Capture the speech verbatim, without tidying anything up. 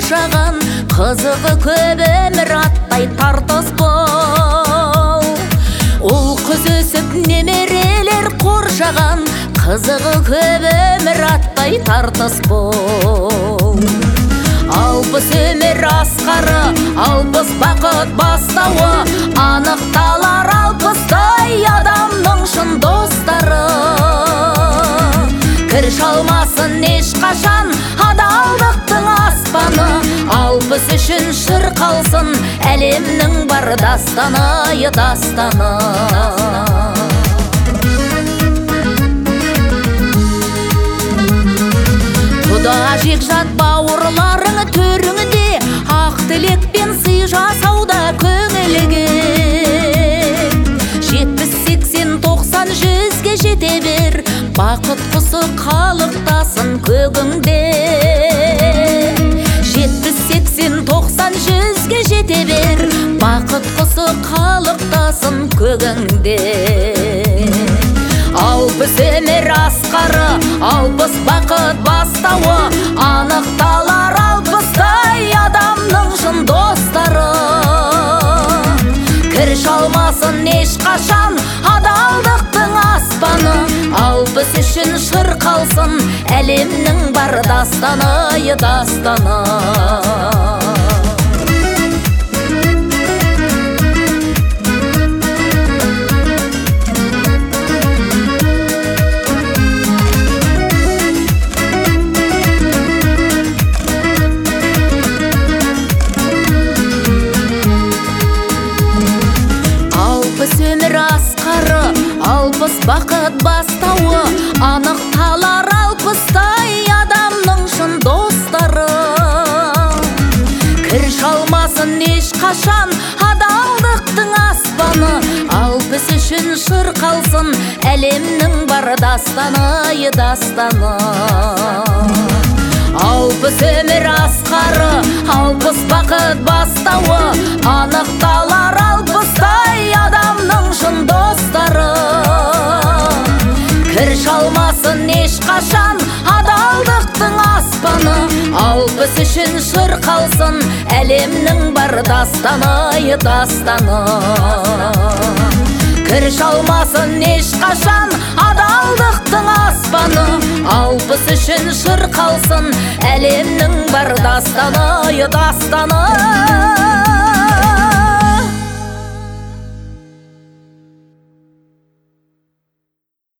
қоршаған, қызығы көп өмір аттай тартыс бол. Ол қыз өсіп немерелер қоршаған, қызығы көп өмір аттай тартыс бол. Алпыс өмір асқары, алпыс бақыт бастауы, анықталар алпыстай адамның шын достары. Кір шалмасын ешқашан адалдықтың аспаны, алпыс үшін шырқалсын әлемнің бар дастаны, дастаны. Құда жекжат бауырларың төріңде, ақ тілекпен сый жасауда көңілге. Жетпіс, сексен, тоқсан, жүзге жете бер, бақыт құсы қалықтасын көгіңде. Жетпіс, сексен, тоқсан, жүзге жете бер, бақыт құсы қалықтасын көгіңде. Алпыс өмір асқары, алпыс бақыт бастауы, анықталар алпыстай адамның шын достары. Кір шалмасын ешқашан адалдықтың аспаны, алпыс үшін шырқалсын әлемнің бар дастаны, дастаны. Өмір асқары, алпыс бақыт бастауы, анықталар алпыстай адамның шын достары. Кір шалмасын ешқашан адалдықтың аспаны, алпыс үшін шырқалсын әлемнің бар дастаны, дастаны. Алпыс өмір асқары, алпыс бақыт бастауы, анықталар алпыстай адамның шын достары. Кір шалмасын ешқашан адалдықтың аспаны, алпыс үшін шырқалсын әлемнің бар дастаны, дастаны. Кір шалмасын ешқашан адалдықтың аспаны, алпыс үшін шырқалсын әлемнің бар дастаны, дастаны.